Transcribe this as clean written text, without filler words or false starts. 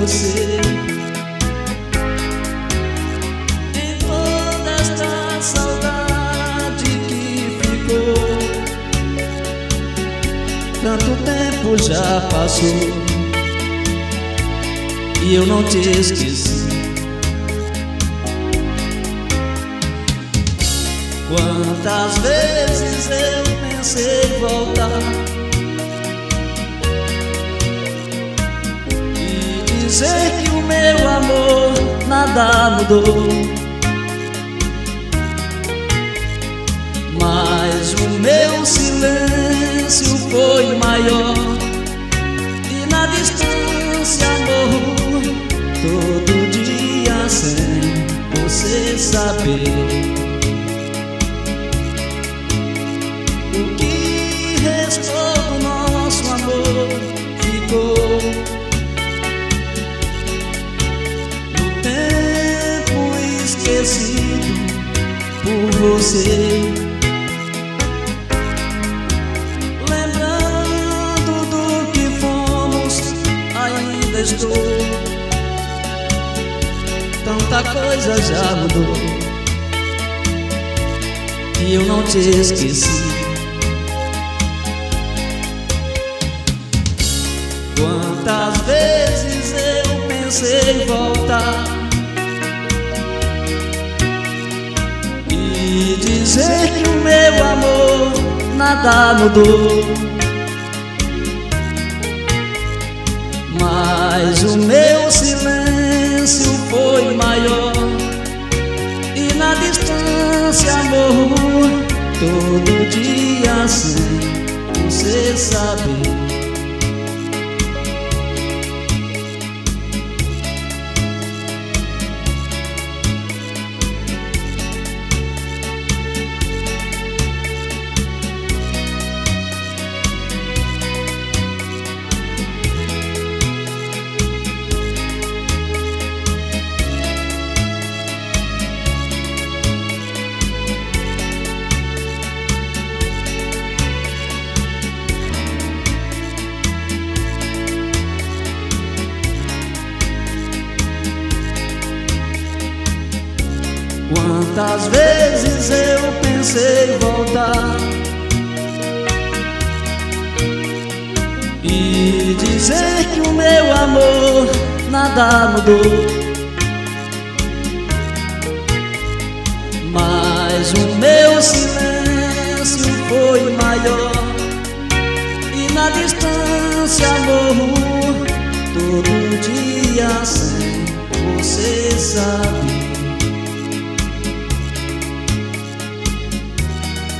você. Em toda esta saudade que ficou, tanto tempo já passou e eu não te esqueci. Quantas vezes eu pensei em voltar e dizer que o meu amor nada mudou, mas o meu silêncio foi maior e na distância morro todo dia sem você saber. O que restou do nosso amor ficou no tempo esquecido por você. Lembrando do que fomos, ainda estou. Tanta coisa já mudou e eu não te esqueci. Quantas vezes eu pensei em voltar e dizer que o meu amor nada mudou, mas o meu silêncio foi maior e na distância morro todo dia sem você saber. Quantas vezes eu pensei em voltar e dizer que o meu amor nada mudou, mas o meu silêncio foi maior e na distância morro todo dia sem você saber.